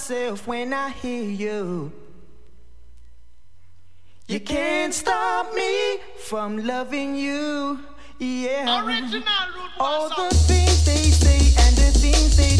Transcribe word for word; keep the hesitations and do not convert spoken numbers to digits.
myself when I hear you. You can't stop me from loving you, yeah. Original root all the things they say and the things they